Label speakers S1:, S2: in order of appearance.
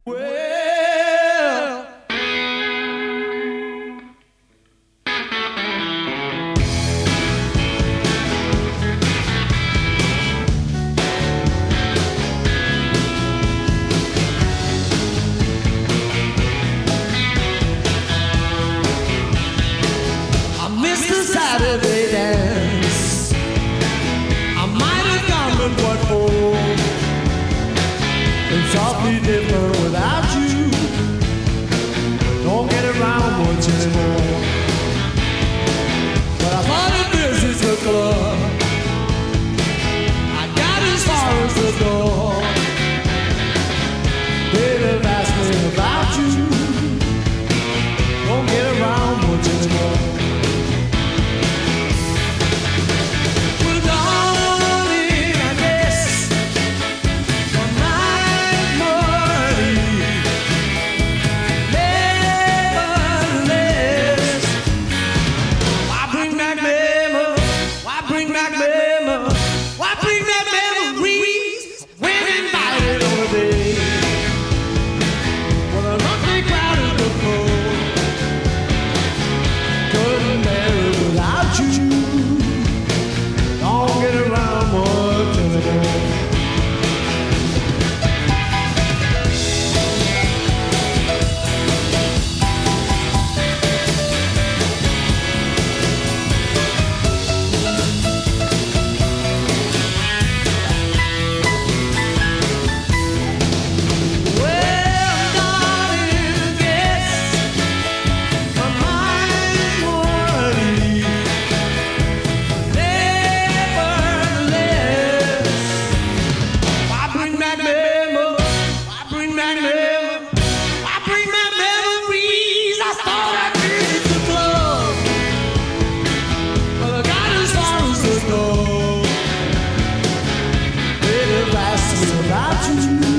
S1: Well, I missed the Saturday dance. I might have gone, but what for? It's awfully different without you. Don't get around much anymore. But I thought it visits the club. I got as far as the door. They'd have asked me about you. Don't get around much anymore. Well, darling, I guess for my money, nevertheless, why bring back memories? Why bring back memories? Why bring back memories when invited on a day? Well, a lovely crowd in the pool couldn't bear it without you. Don't get around much anymore. Well, darling, guess my mind's worried. Nevertheless, why bring back memories? Why bring back memories? Why bring back memories? I thought I visit the club, but I got as far as the door. They'd have asked me about you.